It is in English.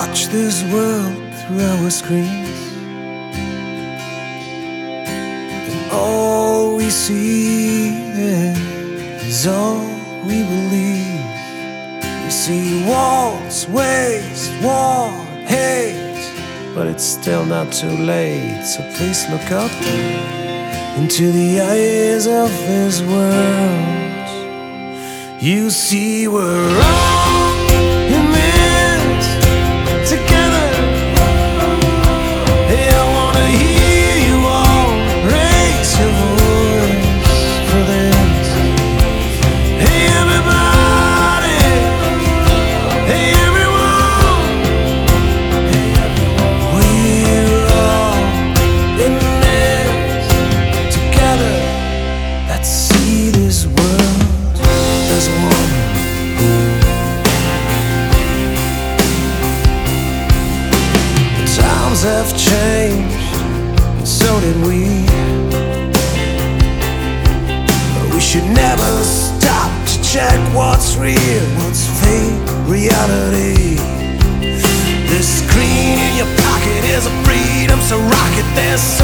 watch this world through our screens, and all we see is all we believe. We see wars, waste, war, hate, but it's still not too late. So please look up into the eyes of this world. You see we're all in this together. Hey, I wanna hear you all raise your voice for this. Hey everybody, hey everyone, we're all in this together. Let's see this world as one. The times have changed, and so did we. But we should never stop to check what's real, what's fake reality. The screen in your pocket is a freedom, so rock it. There's